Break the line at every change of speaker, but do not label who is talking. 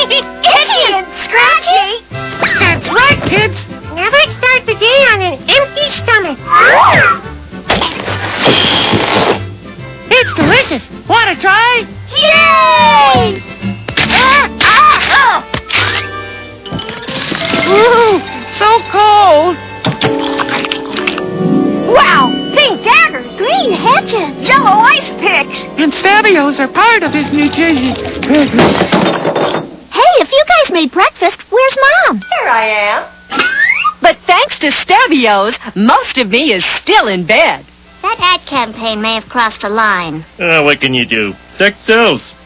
Itchy and scratchy.
That's right, kids. Never start the day on an empty stomach. It's delicious. Want to try?
Yay!
Ooh, so cold.
Wow, pink daggers, green hedges, yellow ice picks.
And Stabios are part of his nutrition.
Hey, if you guys made breakfast, where's Mom?
Here I am. But thanks to Stabios, most of me is still in bed.
That ad campaign may have crossed a line.
What can you do? Sex sells.